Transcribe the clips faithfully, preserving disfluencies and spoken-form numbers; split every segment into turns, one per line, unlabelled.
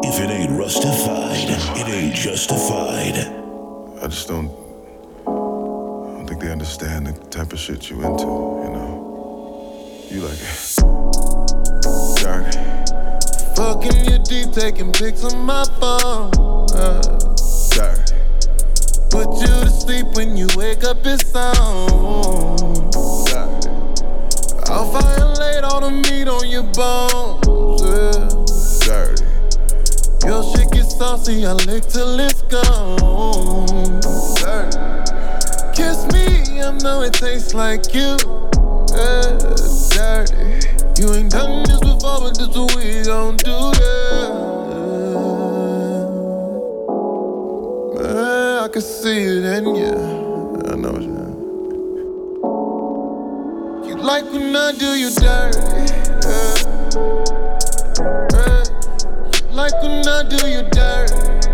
If it ain't rustified, it ain't justified.
I just don't, I don't think they understand the type of shit you into, you know? You like it dirty.
Fucking you deep, taking pics on my phone. Uh,
Dirty.
Put you to sleep when you wake up, it's on.
Dirty.
I'll violate all the meat on your bones. Yeah.
Dirty.
Your shit gets saucy, I lick till it's gone.
Dirty.
Kiss me, I know it tastes like you. Yeah. Dirty. You ain't done this before, but this what we gon' do, yeah. Man, I can see it in ya.
I know what you're
You like when I do you dirty, yeah. Yeah. You like when I do you dirty.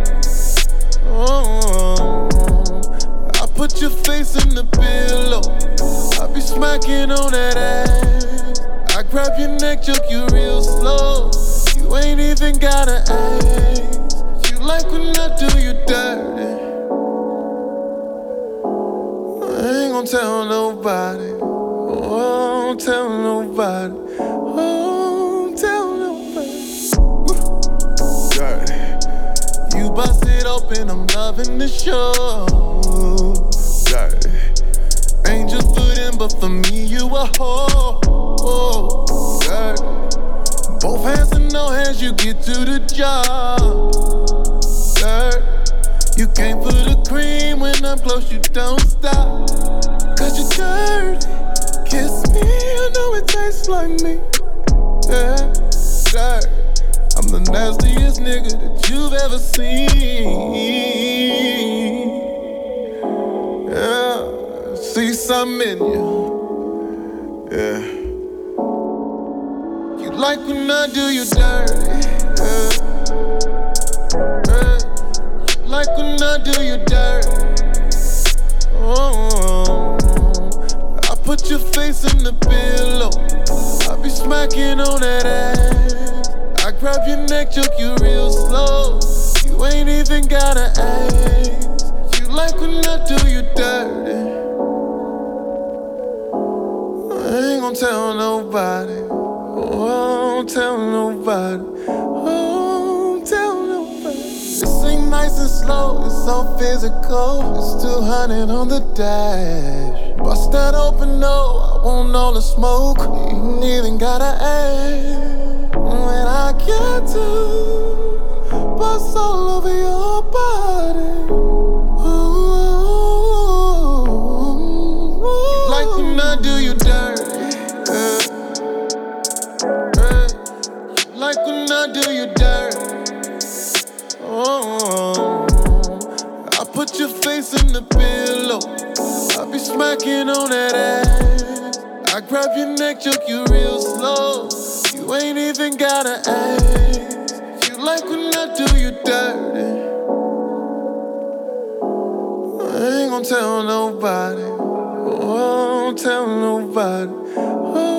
Oh, I put your face in the pillow. I be smacking on that ass. I grab your neck, choke you real slow. You ain't even gotta ask. You like when I do you dirty. I ain't gon' tell nobody. Oh, don't tell nobody. Oh, don't tell nobody.
dirty.
You bust it open, I'm loving the show.
Dirty.
Angel foot in, but for me, you a hoe. Oh, dirty. Both hands and no hands, you get to the job. Dirty. You came for the cream, when I'm close, you don't stop. Cause you're dirty. Kiss me, I know it tastes like me. Yeah, dirty. I'm the nastiest nigga that you've ever seen. Yeah, see something in you.
Yeah.
You like when I do you dirty. Yeah. Yeah. You like when I do you dirty. Oh, I put your face in the pillow. I be smacking on that ass. I grab your neck, choke you real slow. You ain't even gotta ask. You like when I do you dirty. I ain't gon' tell nobody. Oh, don't tell nobody. Oh, don't tell nobody. This ain't nice and slow, it's so physical. It's two hundred on the dash. Bust that open, no, I want all the smoke. You ain't even gotta ask. When I get to bust all over your body. Ooh, you like when I do you dirty. Yeah. Yeah. You like when I do you dirty. Oh, I put your face in the pillow. I be smacking on that ass. I grab your neck, choke you real slow. You ain't even gotta ask. You like when I do you dirty. I ain't gon' tell nobody. Oh, don't tell nobody. Oh,